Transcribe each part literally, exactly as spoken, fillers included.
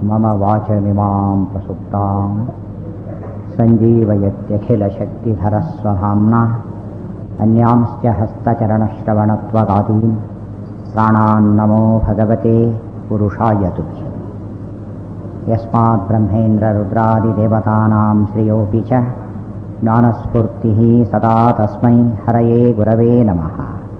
मम वाचमिमां प्रसुप्तां सञ्जीवयत्यखिलशक्तिधरस्वधाम्ना अन्यांश्च हस्तचरणश्रवणत्वगादीन् प्राणान्नमो भगवते पुरुषाय तुभ्यम्। यस्मात् ब्रह्मेन्द्ररुद्रादिदेवतानां श्रियोऽपि च ज्ञानस्फूर्तिः सदा तस्मै हरये गुरवे नमः।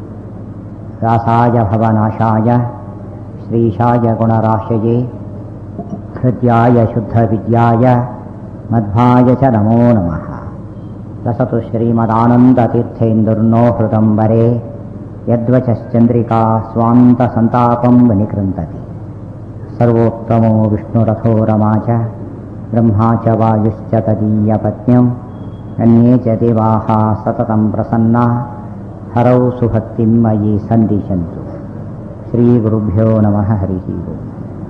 व्यासाय भवनाशाय श्रीशाय गुणराशये हृद्याय शुद्धविद्याय मध्वाय च नमो नमः। लसतु श्रीमदानन्दतीर्थेन्दुर्नो हृदम्बरे यद्वचश्चन्द्रिका स्वान्तसन्तापं विनिकृन्तति। सर्वोत्तमो विष्णुरथो रमा च ब्रह्मा च वायुश्च तदीयपत्न्यौ अन्ये च देवाः सततं प्रसन्ना हरौ सुभक्तिं मयि सन्दिशन्तु। श्रीगुरुभ्यो नमः। हरिः ओम्।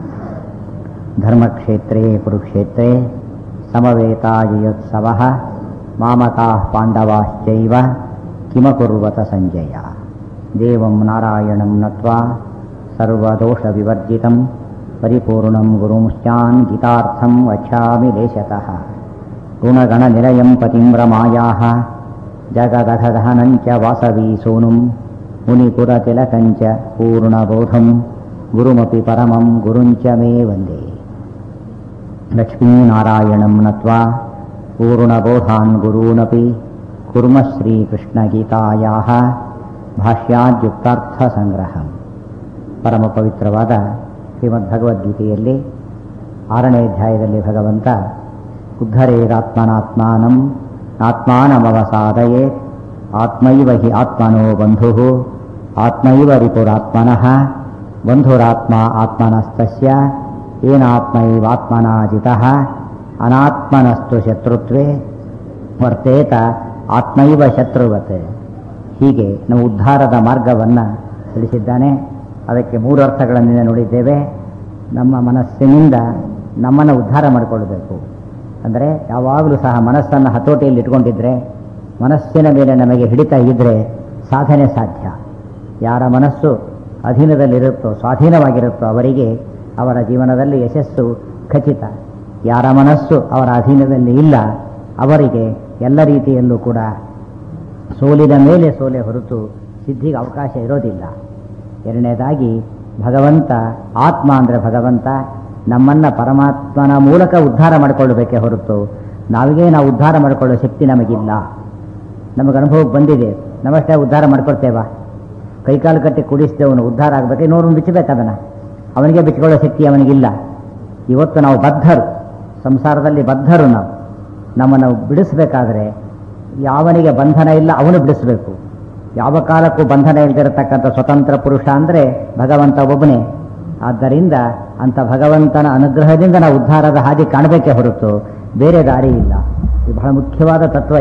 धर्मक्षेत्रे कुरुक्षेत्रे समवेतायुयोत्सवः मामकाः पाण्डवाश्चैव किमकुर्वत सञ्जय। देवं नारायणं नत्वा सर्वदोषविवर्जितं परिपूर्णं गुरुंश्चान् गीतार्थं वक्ष्यामि देशतः। गुणगणनिलयं पतिं रमायाः जगदघदहनं च वासवी सूनुं मुनिपुरतिलकं च पूर्णबोधं गुरुमपि परमं गुरुं च मे वन्दे। लक्ष्मीनारायणं नत्वा पूर्णबोधान् गुरूनपि कुर्मः श्रीकृष्णगीतायाः ಭಾಷ್ಯಾದ್ಯುಕ್ತಾರ್ಥಸಂಗ್ರಹಂ. ಪರಮ ಪವಿತ್ರವಾದ ಶ್ರೀಮದ್ಭಗವದ್ಗೀತೆಯಲ್ಲಿ ಆರನೇ ಅಧ್ಯಾಯದಲ್ಲಿ ಭಗವಂತ ಉದ್ಧರೇರಾತ್ಮನಾತ್ಮಾನಂ ಆತ್ಮಾನಮವಸಾದಯೇತ್ ಆತ್ಮೈವ ಹಿ ಆತ್ಮನೋ ಬಂಧುಃ ಆತ್ಮೈವ ರಿಪುರಾತ್ಮನಃ ಬಂಧುರಾತ್ಮ ಆತ್ಮನಸ್ತಸ್ಯ ಏನಾತ್ಮೈವಾತ್ಮನಾ ಜಿತಃ ಅನಾತ್ಮನಸ್ತು ಶತ್ರುತ್ವೇ ವರ್ತೇತ ಆತ್ಮೈವ ಶತ್ರುವತ್. ಹೀಗೆ ನಾವು ಉದ್ಧಾರದ ಮಾರ್ಗವನ್ನು ತಿಳಿಸಿದ್ದಾನೆ. ಅದಕ್ಕೆ ಮೂರು ಅರ್ಥಗಳನ್ನು ನೋಡಿದ್ದೇವೆ. ನಮ್ಮ ಮನಸ್ಸಿನಿಂದ ನಮ್ಮನ್ನು ಉದ್ಧಾರ ಮಾಡಿಕೊಳ್ಳಬೇಕು ಅಂದರೆ ಯಾವಾಗಲೂ ಸಹ ಮನಸ್ಸನ್ನು ಹತೋಟಿಯಲ್ಲಿ ಇಟ್ಕೊಂಡಿದ್ರೆ, ಮನಸ್ಸಿನ ಮೇಲೆ ನಮಗೆ ಹಿಡಿತ ಇದ್ದರೆ ಸಾಧನೆ ಸಾಧ್ಯ. ಯಾರ ಮನಸ್ಸು ಅಧೀನದಲ್ಲಿರುತ್ತೋ, ಸ್ವಾಧೀನವಾಗಿರುತ್ತೋ ಅವರಿಗೆ ಅವರ ಜೀವನದಲ್ಲಿ ಯಶಸ್ಸು ಖಚಿತ. ಯಾರ ಮನಸ್ಸು ಅವರ ಅಧೀನದಲ್ಲಿ ಇಲ್ಲ ಅವರಿಗೆ ಎಲ್ಲ ರೀತಿಯಲ್ಲೂ ಕೂಡ ಸೋಲಿನ ಮೇಲೆ ಸೋಲೆ ಹೊರತು ಸಿದ್ಧಿಗೆ ಅವಕಾಶ ಇರೋದಿಲ್ಲ. ಎರಡನೇದಾಗಿ ಭಗವಂತ ಆತ್ಮ ಅಂದರೆ ಭಗವಂತ ನಮ್ಮನ್ನು ಪರಮಾತ್ಮನ ಮೂಲಕ ಉದ್ಧಾರ ಮಾಡಿಕೊಳ್ಳಬೇಕೇ ಹೊರತು ನಾವಿಗೆ ನಾವು ಉದ್ಧಾರ ಮಾಡಿಕೊಳ್ಳೋ ಶಕ್ತಿ ನಮಗಿಲ್ಲ. ನಮಗೆ ಅನುಭವಕ್ಕೆ ಬಂದಿದೆ, ನಮಷ್ಟೇ ಉದ್ಧಾರ ಮಾಡ್ಕೊಳ್ತೇವಾ? ಕೈಕಾಲು ಕಟ್ಟಿ ಕುಡಿಸ್ತೇವನು ಉದ್ಧಾರ ಆಗಬೇಕು, ಇನ್ನೂರು ಬಿಚ್ಚಬೇಕು ಅದನ್ನು, ಅವನಿಗೆ ಬಿಚ್ಚಿಕೊಳ್ಳೋ ಶಕ್ತಿ ಅವನಿಗಿಲ್ಲ. ಇವತ್ತು ನಾವು ಬದ್ಧರು, ಸಂಸಾರದಲ್ಲಿ ಬದ್ಧರು. ನಾವು ನಮ್ಮನ್ನು ಬಿಡಿಸಬೇಕಾದ್ರೆ ಯಾವನಿಗೆ ಬಂಧನ ಇಲ್ಲ ಅವನು ಬಿಡಿಸಬೇಕು. ಯಾವ ಕಾಲಕ್ಕೂ ಬಂಧನ ಇಲ್ಲದಿರತಕ್ಕಂಥ ಸ್ವತಂತ್ರ ಪುರುಷ ಅಂದರೆ ಭಗವಂತ ಒಬ್ಬನೇ. ಆದ್ದರಿಂದ ಅಂಥ ಭಗವಂತನ ಅನುಗ್ರಹದಿಂದ ನಾವು ಉದ್ಧಾರದ ಹಾದಿ ಕಾಣಬೇಕೇ ಹೊರತು ಬೇರೆ ದಾರಿ ಇಲ್ಲ. ಇದು ಬಹಳ ಮುಖ್ಯವಾದ ತತ್ವ.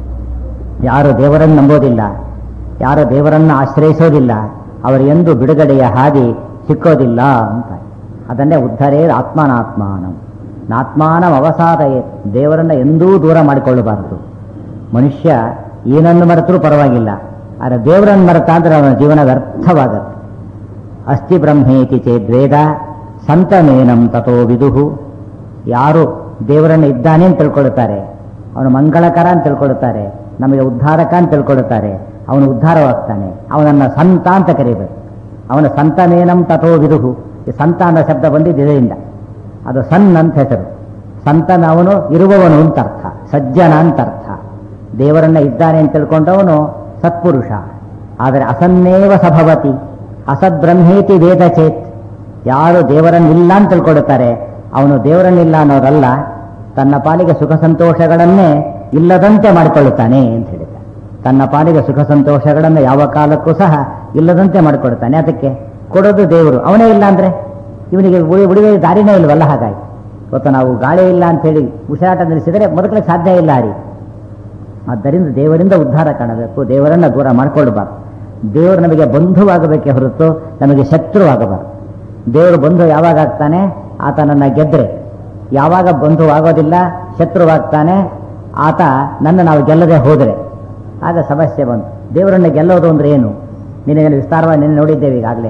ಯಾರು ದೇವರನ್ನು ನಂಬೋದಿಲ್ಲ, ಯಾರು ದೇವರನ್ನು ಆಶ್ರಯಿಸೋದಿಲ್ಲ, ಅವರು ಎಂದೂ ಬಿಡುಗಡೆಯ ಹಾದಿ ಸಿಕ್ಕೋದಿಲ್ಲ ಅಂತ. ಅದನ್ನೇ ಉದ್ಧರೇ ಆತ್ಮನಾತ್ಮಾನಂ ನಾತ್ಮಾನಂ ಅವಸಾದಯೇ. ದೇವರನ್ನು ಎಂದೂ ದೂರ ಮಾಡಿಕೊಳ್ಳಬಾರದು. ಮನುಷ್ಯ ಏನನ್ನು ಮರೆತರೂ ಪರವಾಗಿಲ್ಲ, ಆದರೆ ದೇವರನ್ನು ಮರೆತ ಅಂದರೆ ಅವನ ಜೀವನ ವ್ಯರ್ಥವಾಗತ್ತೆ. ಅಸ್ತಿ ಬ್ರಹ್ಮೇತಿ ಚೇದ್ವೇದ ಸಂತಮೇನಂ ತಥೋ ವಿದುಹು. ಯಾರು ದೇವರನ್ನು ಇದ್ದಾನೆ ಅಂತ ತಿಳ್ಕೊಳ್ತಾರೆ, ಅವನು ಮಂಗಳಕರ ಅಂತ ತಿಳ್ಕೊಳ್ತಾರೆ, ನಮಗೆ ಉದ್ಧಾರಕ ಅಂತ ತಿಳ್ಕೊಳ್ತಾರೆ, ಅವನು ಉದ್ಧಾರವಾಗ್ತಾನೆ. ಅವನನ್ನು ಸಂತ ಅಂತ ಕರೀಬೇಕು. ಅವನ ಸಂತಮೇನಂ ತಥೋ ವಿದುಹು. ಈ ಸಂತ ಅನ್ನೋ ಶಬ್ದ ಬಂದಿದ್ದು ಇದರಿಂದ. ಅದು ಸನ್ ಅಂತ ಹೆಸರು. ಸಂತನ ಅವನು ಇರುವವನು ಅಂತ ಅರ್ಥ, ಸಜ್ಜನ ಅಂತ ಅರ್ಥ. ದೇವರನ್ನ ಇದ್ದಾನೆ ಅಂತ ತಿಳ್ಕೊಂಡವನು ಸತ್ಪುರುಷ. ಆದರೆ ಅಸನ್ನೇವ ಸಭವತಿ ಅಸದ್ಬ್ರಹ್ಮೇತಿ ವೇದ ಚೇತ್. ಯಾರು ದೇವರನ್ನಿಲ್ಲ ಅಂತ ತಿಳ್ಕೊಳ್ತಾರೆ ಅವನು ದೇವರನ್ನಿಲ್ಲ ಅನ್ನೋರಲ್ಲ, ತನ್ನ ಪಾಲಿಗೆ ಸುಖ ಸಂತೋಷಗಳನ್ನೇ ಇಲ್ಲದಂತೆ ಮಾಡಿಕೊಳ್ಳುತ್ತಾನೆ ಅಂತ ಹೇಳಿದ್ದಾರೆ. ತನ್ನ ಪಾಲಿಗೆ ಸುಖ ಸಂತೋಷಗಳನ್ನು ಯಾವ ಕಾಲಕ್ಕೂ ಸಹ ಇಲ್ಲದಂತೆ ಮಾಡಿಕೊಳ್ತಾನೆ. ಅದಕ್ಕೆ ಕೊಡೋದು ದೇವರು, ಅವನೇ ಇಲ್ಲ ಅಂದರೆ ಇವನಿಗೆ ಉಳಿವೆ ದಾರಿನೇ ಇಲ್ವಲ್ಲ. ಹಾಗಾಗಿ ಇವತ್ತು ನಾವು ಗಾಳಿ ಇಲ್ಲ ಅಂಥೇಳಿ ಉಸಿರಾಟ ನಿಲ್ಲಿಸಿದರೆ ಬದುಕಲಿಕ್ಕೆ ಸಾಧ್ಯ ಇಲ್ಲ ಹರಿ. ಆದ್ದರಿಂದ ದೇವರಿಂದ ಉದ್ಧಾರ ಕಾಣಬೇಕು, ದೇವರನ್ನು ದೂರ ಮಾಡಿಕೊಳ್ಳಬಾರ್ದು. ದೇವರು ನಮಗೆ ಬಂಧುವಾಗಬೇಕೇ ಹೊರತು ನಮಗೆ ಶತ್ರುವಾಗಬಾರ್ದು. ದೇವರು ಬಂಧು ಯಾವಾಗ ಆಗ್ತಾನೆ? ಆತನನ್ನು ಗೆದ್ದರೆ. ಯಾವಾಗ ಬಂಧು ಆಗೋದಿಲ್ಲ, ಶತ್ರುವಾಗ್ತಾನೆ ಆತ ನನ್ನ ನಾವು ಗೆಲ್ಲದೆ ಹೋದರೆ ಆಗ ಸಮಸ್ಯೆ ಬಂತು. ದೇವರನ್ನು ಗೆಲ್ಲೋದು ಅಂದ್ರೆ ಏನು? ನಿನಗೆ ವಿಸ್ತಾರವಾಗಿ ನಿನ್ನೆ ನೋಡಿದ್ದೇವೆ ಈಗಾಗಲೇ.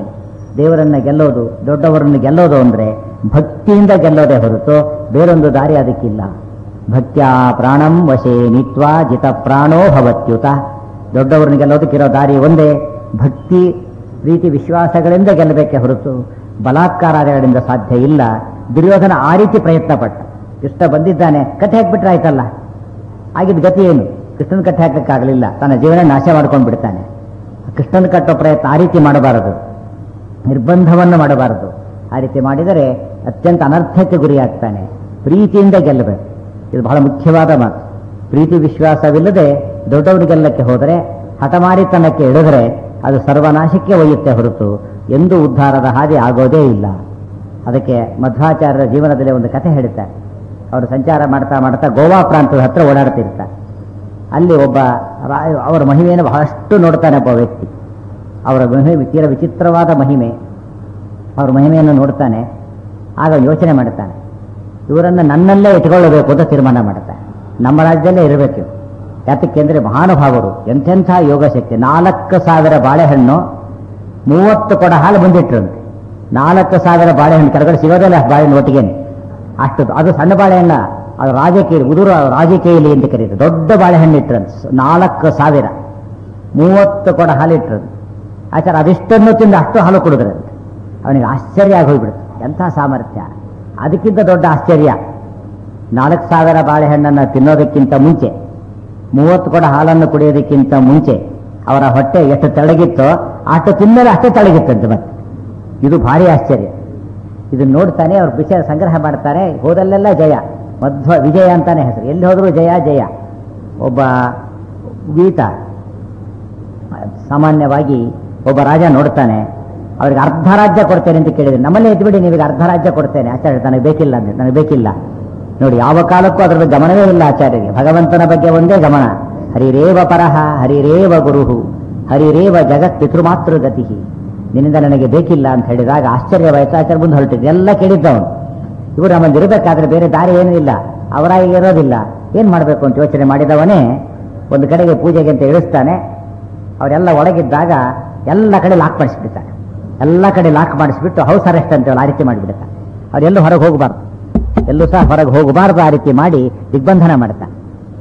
ದೇವರನ್ನ ಗೆಲ್ಲೋದು, ದೊಡ್ಡವರನ್ನು ಗೆಲ್ಲೋದು ಅಂದರೆ ಭಕ್ತಿಯಿಂದ ಗೆಲ್ಲೋದೇ ಹೊರತು ಬೇರೊಂದು ದಾರಿ ಅದಕ್ಕಿಲ್ಲ. ಭಕ್ತ್ಯಾ ಪ್ರಾಣಂ ವಶೇ ನಿತ್ವಾ ಜಿತ ಪ್ರಾಣೋ ಭವತ್ಯುತ. ದೊಡ್ಡವರನ್ನ ಗೆಲ್ಲೋದಕ್ಕಿರೋ ದಾರಿ ಒಂದೇ, ಭಕ್ತಿ ಪ್ರೀತಿ ವಿಶ್ವಾಸಗಳಿಂದ ಗೆಲ್ಲಬೇಕೆ ಹೊರತು ಬಲಾತ್ಕಾರಗಳಿಂದ ಸಾಧ್ಯ ಇಲ್ಲ. ದುರ್ಯೋಧನ ಆ ರೀತಿ ಪ್ರಯತ್ನ ಪಟ್ಟ. ಕೃಷ್ಣ ಬಂದಿದ್ದಾನೆ, ಕಟ್ಟೆ ಹಾಕಿಬಿಟ್ರೆ ಆಯ್ತಲ್ಲ. ಆಗಿದ್ದ ಗತಿ ಏನು? ಕೃಷ್ಣನ ಕಟ್ಟೆ ಹಾಕಕ್ಕಾಗಲಿಲ್ಲ, ತನ್ನ ಜೀವನ ನಾಶ ಮಾಡ್ಕೊಂಡು ಬಿಡ್ತಾನೆ. ಕೃಷ್ಣನ ಕಟ್ಟೋ ಪ್ರಯತ್ನ ಆ ರೀತಿ ಮಾಡಬಾರದು, ನಿರ್ಬಂಧವನ್ನು ಮಾಡಬಾರದು. ಆ ರೀತಿ ಮಾಡಿದರೆ ಅತ್ಯಂತ ಅನರ್ಥಕ್ಕೆ ಗುರಿಯಾಗ್ತಾನೆ. ಪ್ರೀತಿಯಿಂದ ಗೆಲ್ಲಬೇಕು, ಇದು ಬಹಳ ಮುಖ್ಯವಾದ ಮಾತು. ಪ್ರೀತಿ ವಿಶ್ವಾಸವಿಲ್ಲದೆ ದೊಡ್ಡವರು ಗೆಲ್ಲಕ್ಕೆ ಹೋದರೆ, ಹಠಮಾರಿತನಕ್ಕೆ ಇಳಿದರೆ ಅದು ಸರ್ವನಾಶಕ್ಕೆ ಒಯ್ಯುತ್ತೆ ಹೊರತು ಎಂದೂ ಉದ್ಧಾರದ ಹಾದಿ ಆಗೋದೇ ಇಲ್ಲ. ಅದಕ್ಕೆ ಮಧ್ವಾಚಾರ್ಯರ ಜೀವನದಲ್ಲಿ ಒಂದು ಕಥೆ ಹೇಳ್ತಾರೆ. ಅವರು ಸಂಚಾರ ಮಾಡ್ತಾ ಮಾಡ್ತಾ ಗೋವಾ ಪ್ರಾಂತದ ಹತ್ರ ಓಡಾಡ್ತಿರ್ತಾರೆ. ಅಲ್ಲಿ ಒಬ್ಬ ಅವರ ಮಹಿಮೆಯನ್ನು ಬಹಳಷ್ಟು ನೋಡ್ತಾನೆ ಒಬ್ಬ ವ್ಯಕ್ತಿ. ಅವರ ಮಹಿಮೆ ತೀರ ವಿಚಿತ್ರವಾದ ಮಹಿಮೆ. ಅವರ ಮಹಿಮೆಯನ್ನು ನೋಡ್ತಾನೆ. ಆಗ ಯೋಚನೆ ಮಾಡ್ತಾನೆ, ಇವರನ್ನು ನನ್ನಲ್ಲೇ ಇಟ್ಕೊಳ್ಳಬೇಕು ಅಂತ ತೀರ್ಮಾನ ಮಾಡ್ತಾನೆ. ನಮ್ಮ ರಾಜ್ಯದಲ್ಲೇ ಇರಬೇಕು. ಯಾತಕ್ಕೆ ಅಂದರೆ ಮಹಾನುಭಾವರು, ಎಂತೆಂಥ ಯೋಗಶಕ್ತಿ. ನಾಲ್ಕು ಸಾವಿರ ಬಾಳೆಹಣ್ಣು, ಮೂವತ್ತು ಕೊಡ ಹಾಲು ಬಂದಿಟ್ರಂತೆ. ನಾಲ್ಕು ಸಾವಿರ ಬಾಳೆಹಣ್ಣು ಕೆಳಗಡೆ ಸಿಗೋದಿಲ್ಲ ಬಾಳೆಹಣ್ಣು ಒಟ್ಟಿಗೆನೆ. ಅಷ್ಟು ಅದು ಸಣ್ಣ ಬಾಳೆಹಣ್ಣ, ಅದು ರಾಜಕೀಯ ಉದುರು ರಾಜಕೀಯಲಿ ಅಂತ ಕರೀತಾರೆ. ದೊಡ್ಡ ಬಾಳೆಹಣ್ಣು ಇಟ್ರಂತೆ, ನಾಲ್ಕು ಸಾವಿರ ಮೂವತ್ತು ಕೊಡ ಹಾಲು ಇಟ್ರಂತೆ. ಆಚಾರ ಅದಿಷ್ಟನ್ನು ತಿಂದು ಅಷ್ಟು ಹಾಲು ಕುಡಿದ್ರಂತೆ. ಅವನಿಗೆ ಆಶ್ಚರ್ಯ ಆಗಿ ಹೋಗ್ಬಿಡುತ್ತೆ, ಎಂಥ ಸಾಮರ್ಥ್ಯ. ಅದಕ್ಕಿಂತ ದೊಡ್ಡ ಆಶ್ಚರ್ಯ, ನಾಲ್ಕು ಸಾವಿರ ಬಾಳೆಹಣ್ಣನ್ನು ತಿನ್ನೋದಕ್ಕಿಂತ ಮುಂಚೆ, ಮೂವತ್ತು ಕೊಡ ಹಾಲನ್ನು ಕುಡಿಯೋದಕ್ಕಿಂತ ಮುಂಚೆ ಅವರ ಹೊಟ್ಟೆ ಎಷ್ಟು ತೆಳಗಿತ್ತೋ ಅಷ್ಟು ತಿನ್ನಲು ಅಷ್ಟೇ ತೆಳಗಿತ್ತಂತೆ. ಮತ್ತೆ ಇದು ಭಾರಿ ಆಶ್ಚರ್ಯ. ಇದನ್ನು ನೋಡ್ತಾನೆ ಅವ್ರು ವಿಷಯ ಸಂಗ್ರಹ ಮಾಡ್ತಾರೆ. ಹೋದಲ್ಲೆಲ್ಲ ಜಯ, ಮಧ್ವ ವಿಜಯ ಅಂತಾನೆ ಹೆಸರು. ಎಲ್ಲಿ ಹೋದರೂ ಜಯ ಜಯ. ಒಬ್ಬ ಗೀತ ಸಾಮಾನ್ಯವಾಗಿ ಒಬ್ಬ ರಾಜ ನೋಡ್ತಾನೆ, ಅವ್ರಿಗೆ ಅರ್ಧ ರಾಜ್ಯ ಕೊಡ್ತೇನೆ ಅಂತ ಕೇಳಿದ್ರೆ, ನಮ್ಮಲ್ಲೇ ಎದ್ಬಿಡಿ ನೀವೀಗ ಅರ್ಧ ರಾಜ್ಯ ಕೊಡ್ತೇನೆ. ಆಚಾರ್ಯ ನನಗೆ ಬೇಕಿಲ್ಲ ಅಂದ್ರೆ, ನನಗೆ ಬೇಕಿಲ್ಲ. ನೋಡಿ, ಯಾವ ಕಾಲಕ್ಕೂ ಅದರ ಬಗ್ಗೆ ಗಮನವೇ ಇಲ್ಲ ಆಚಾರ್ಯರಿಗೆ. ಭಗವಂತನ ಬಗ್ಗೆ ಒಂದೇ ಗಮನ. ಹರಿರೇವ ಪರಹ ಹರಿರೇವ ಗುರುಹು ಹರಿರೇವ ಜಗತ್ ಪಿತೃಮಾತೃ ಗತಿ. ನಿನ್ನಿಂದ ನನಗೆ ಬೇಕಿಲ್ಲ ಅಂತ ಹೇಳಿದಾಗ ಆಶ್ಚರ್ಯವಾಯಿತು. ಆಚಾರ್ಯ ಮುಂದೆ ಹೊರಟಿದ್ದು ಎಲ್ಲ ಕೇಳಿದ್ದವನು. ಇವರು ನಮ್ಮಲ್ಲಿ ಇರಬೇಕಾದ್ರೆ ಬೇರೆ ದಾರಿ ಏನೂ ಇಲ್ಲ, ಅವರಾಗಿ ಇರೋದಿಲ್ಲ. ಏನು ಮಾಡಬೇಕು ಅಂತ ಯೋಚನೆ ಮಾಡಿದವನೇ ಒಂದು ಕಡೆಗೆ ಪೂಜೆಗೆ ಅಂತ ಇಳಿಸ್ತಾನೆ. ಅವರೆಲ್ಲ ಒಳಗಿದ್ದಾಗ ಎಲ್ಲ ಕಡೆ ಲಾಕ್ ಮಾಡಿಸ್ಬಿಡ್ತಾನೆ. ಎಲ್ಲ ಕಡೆ ಲಾಕ್ ಮಾಡಿಸ್ಬಿಟ್ಟು ಹೌಸ್ ಅರೆಸ್ಟ್ ಅಂತೇಳಿ ಆ ರೀತಿ ಮಾಡಿಬಿಡ್ತಾನೆ. ಅವರೆಲ್ಲೂ ಹೊರಗೆ ಹೋಗಬಾರ್ದು, ಎಲ್ಲೂ ಸಹ ಹೊರಗೆ ಹೋಗಬಾರ್ದು. ಆ ರೀತಿ ಮಾಡಿ ದಿಗ್ಬಂಧನ ಮಾಡ್ತಾನೆ.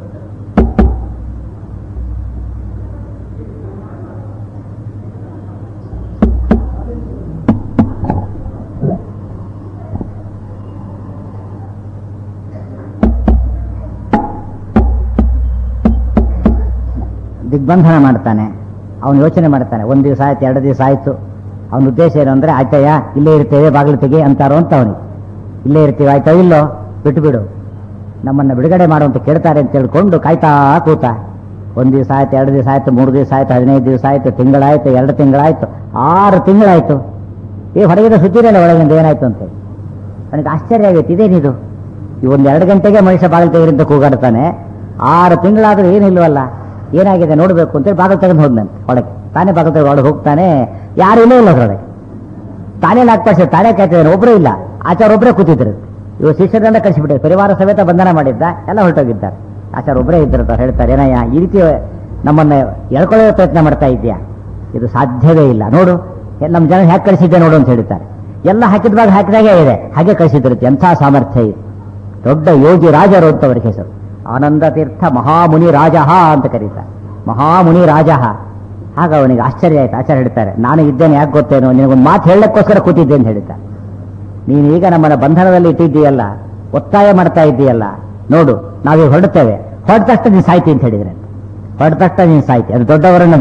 ದಿಗ್ಬಂಧನ ಮಾಡ್ತಾನೆ. ಅವನು ಯೋಚನೆ ಮಾಡ್ತಾನೆ, ಒಂದು ದಿವಸ ಆಯ್ತು, ಎರಡು ದಿವಸ ಆಯ್ತು. ಅವನ ಉದ್ದೇಶ ಏನು ಅಂದರೆ, ಆಯ್ತಯ್ಯ ಇಲ್ಲೇ ಇರ್ತೇವೆ, ಬಾಗಿಲು ತೆಗಿ ಅಂತಾರೋ ಅಂತ ಅವನಿಗೆ. ಇಲ್ಲೇ ಇರ್ತೀವಿ, ಆಯ್ತಾ ಇಲ್ಲೋ ಬಿಟ್ಟು ಬಿಡು, ನಮ್ಮನ್ನು ಬಿಡುಗಡೆ ಮಾಡುವಂತ ಕೇಳ್ತಾರೆ ಅಂತ ಹೇಳ್ಕೊಂಡು ಕಾಯ್ತಾ ಕೂತ. ಒಂದು ದಿವಸ ಆಯ್ತು, ಎರಡು ದಿವಸ ಆಯ್ತು, ಮೂರು ದಿವಸ ಆಯ್ತು, ಹದಿನೈದು ದಿವಸ ಆಯ್ತು, ತಿಂಗಳಾಯ್ತು, ಎರಡು ತಿಂಗಳಾಯ್ತು, ಆರು ತಿಂಗಳಾಯ್ತು. ಈ ಹೊರಗಿನ ಸುದ್ದಿರಲ್ಲ ಒಳಗಿಂದ ಏನಾಯ್ತು ಅಂತೇಳಿ. ನನಗೆ ಆಶ್ಚರ್ಯ ಆಗೈತೆ, ಇದೇನಿದು? ಈ ಒಂದು ಎರಡು ಗಂಟೆಗೆ ಮನುಷ್ಯ ಬಾಗಿಲು ತೆಗೆರಿಂದ ಕೂಗಾಡ್ತಾನೆ, ಆರು ತಿಂಗಳಾದ್ರೂ ಏನಿಲ್ವಲ್ಲ, ಏನಾಗಿದೆ ನೋಡಬೇಕು ಅಂತೇಳಿ ಬಾಗಿಲು ತೆಗೆದು ಹೋದ್ನಂತೆ ಒಳಗೆ. ತಾನೇ ಬಾಗಿಲು ತೆಗೆದು ಒಳಗೆ ಹೋಗ್ತಾನೆ, ಯಾರು ಇಲ್ಲ ಇಲ್ಲ ಅದರೊಳಗೆ. ತಾನೇ ನಾಲ್ಕು ತಾನೇ ಕಾಯ್ತಿದ್ದಾನೆ, ಒಬ್ಬರೂ ಇಲ್ಲ. ಆಚಾರ ಒಬ್ಬರೇ ಕೂತಿದ್ರು. ಇವರು ಶಿಷ್ಯರನ್ನ ಕಳಿಸಿಬಿಟ್ಟೆ, ಪರಿವಾರ ಸಮೇತ ಬಂಧನ ಮಾಡಿದ್ದ, ಎಲ್ಲ ಹೊರಟೋಗಿದ್ದಾರೆ. ಆಚಾರ ಒಬ್ಬರೇ ಇದ್ದಿರ್ತ. ಹೇಳ್ತಾರೆ, ಏನಯ್ಯ ಈ ರೀತಿ ನಮ್ಮನ್ನ ಎಳ್ಕೊಳ್ಳೋ ಪ್ರಯತ್ನ ಮಾಡ್ತಾ ಇದೆಯಾ? ಇದು ಸಾಧ್ಯವೇ ಇಲ್ಲ. ನೋಡು ನಮ್ಮ ಜನ ಹ್ಯಾಕೆ ಕಳಿಸಿದ್ದೆ ನೋಡು ಅಂತ ಹೇಳ್ತಾರೆ. ಎಲ್ಲ ಹಾಕಿದ ಭಾಗ ಹಾಕಿದಾಗೆ ಇದೆ, ಹಾಗೆ ಕಳಿಸಿದಿರುತ್ತೆ. ಎಂಥ ಸಾಮರ್ಥ್ಯ ಇದು! ದೊಡ್ಡ ಯೋಗಿ ರಾಜರು ಅಂತ ಅವರಿಗೆ ಹೆಸರು. ಆನಂದ ತೀರ್ಥ ಮಹಾಮುನಿ ರಾಜಃ ಅಂತ ಕರೀತಾರೆ. ಮಹಾಮುನಿ ರಾಜಃ. ಆಗ ಅವನಿಗೆ ಆಶ್ಚರ್ಯ ಆಯ್ತು. ಆಚಾರ್ಯ ಹೇಳ್ತಾರೆ, ನಾನು ಇದ್ದೇನೆ ಯಾಕೆ ಗೊತ್ತೇನೋ, ನಿನಗೊಂದು ಮಾತು ಹೇಳಕ್ಕೋಸ್ಕರ ಕೂತಿದ್ದೆ ಅಂತ ಹೇಳ್ತಾರೆ. ನೀನು ಈಗ ನಮ್ಮನ್ನ ಬಂಧನದಲ್ಲಿ ಇಟ್ಟಿದ್ದೀಯಲ್ಲ, ಒತ್ತಾಯ ಮಾಡ್ತಾ ಇದ್ದೀಯಲ್ಲ, ನೋಡು ನಾವೀಗ ಹೊರಡ್ತೇವೆ, ಹೊರಟ ತಕ್ಷಣ ನೀನು ಸಾಯ್ತಿ ಅಂತ ಹೇಳಿದ್ರೆ, ಹೊರಟ ತಕ್ಷಣ ನೀನು ಸಾಯ್ತಿ. ಅದು ದೊಡ್ಡವರನ್ನು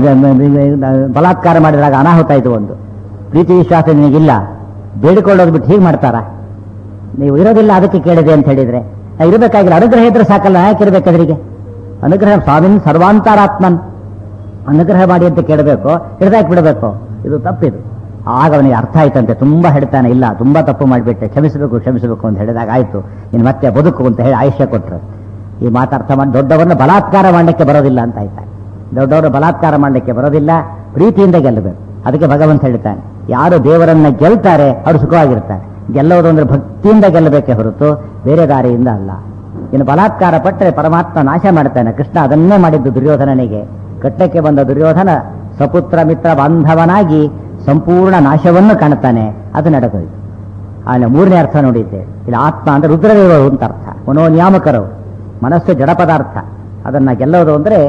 ಬಲಾತ್ಕಾರ ಮಾಡಿದಾಗ ಅನಾಹುತ ಇದು. ಒಂದು ಪ್ರೀತಿ ವಿಶ್ವಾಸ ನಿನಗಿಲ್ಲ, ಬೇಡಿಕೊಳ್ಳೋದು ಬಿಟ್ಟು ಹೀಗೆ ಮಾಡ್ತಾರ? ನೀವು ಇರೋದಿಲ್ಲ ಅದಕ್ಕೆ ಕೇಳಿದೆ ಅಂತ ಹೇಳಿದ್ರೆ, ಇರಬೇಕಾಗಿಲ್ಲ, ಅನುಗ್ರಹ ಇದ್ರೆ ಸಾಕಲ್ಲ, ಯಾಕೆ ಇರಬೇಕದ್ರಿಗೆ? ಅನುಗ್ರಹ ಸ್ವಾಮಿನ್ ಸರ್ವಾಂತರಾತ್ಮನ್, ಅನುಗ್ರಹ ಮಾಡಿ ಅಂತ ಕೇಳಬೇಕು, ಹಿಡ್ದಾಕಿ ಬಿಡಬೇಕು. ಇದು ತಪ್ಪಿದು. ಆಗ ಅವನಿಗೆ ಅರ್ಥ ಆಯ್ತಂತೆ. ತುಂಬಾ ಹೇಳ್ತಾನೆ, ಇಲ್ಲ ತುಂಬಾ ತಪ್ಪು ಮಾಡಿಬಿಟ್ಟೆ, ಕ್ಷಮಿಸಬೇಕು ಕ್ಷಮಿಸಬೇಕು ಅಂತ ಹೇಳಿದಾಗ ಆಯ್ತು, ನೀನು ಮತ್ತೆ ಬದುಕು ಅಂತ ಹೇಳಿ ಆಯುಷ್ಯ ಕೊಟ್ಟರು. ಈ ಮಾತಾರ್ಥ ಮಾಡಿ ದೊಡ್ಡವರನ್ನ ಬಲಾತ್ಕಾರ ಮಾಡಲಿಕ್ಕೆ ಬರೋದಿಲ್ಲ ಅಂತ ಆಯ್ತಾನೆ. ದೊಡ್ಡವರು ಬಲಾತ್ಕಾರ ಮಾಡಲಿಕ್ಕೆ ಬರೋದಿಲ್ಲ, ಪ್ರೀತಿಯಿಂದ ಗೆಲ್ಲಬೇಕು. ಅದಕ್ಕೆ ಭಗವಂತ ಹೇಳ್ತಾನೆ, ಯಾರು ದೇವರನ್ನ ಗೆಲ್ತಾರೆ ಅವರು ಸುಖವಾಗಿರ್ತಾರೆ. ಗೆಲ್ಲೋದು ಅಂದ್ರೆ ಭಕ್ತಿಯಿಂದ ಗೆಲ್ಲಬೇಕೆ ಹೊರತು ಬೇರೆ ದಾರಿಯಿಂದ ಅಲ್ಲ. ಇನ್ನು ಬಲಾತ್ಕಾರ ಪಟ್ಟರೆ ಪರಮಾತ್ಮ ನಾಶ ಮಾಡ್ತಾನೆ. ಕೃಷ್ಣ ಅದನ್ನೇ ಮಾಡಿದ್ದು ದುರ್ಯೋಧನನಿಗೆ. ಕಟ್ಟಕ್ಕೆ ಬಂದ ದುರ್ಯೋಧನ ಸಪುತ್ರ ಮಿತ್ರ ಬಾಂಧವನಾಗಿ ಸಂಪೂರ್ಣ ನಾಶವನ್ನು ಕಾಣುತ್ತಾನೆ. ಅದು ನಡೆದೋಯ್ತು. ಆಮೇಲೆ ಮೂರನೇ ಅರ್ಥ ನೋಡಿದ್ದೆ, ಇಲ್ಲಿ ಆತ್ಮ ಅಂದ್ರೆ ರುದ್ರದೇವರು ಅಂತ ಅರ್ಥ. ಮನೋನಿಯಾಮಕರು, ಮನಸ್ಸು ಜಡ ಪದಾರ್ಥ, ಅದನ್ನ ಗೆಲ್ಲೋದು ಅಂದ್ರೆ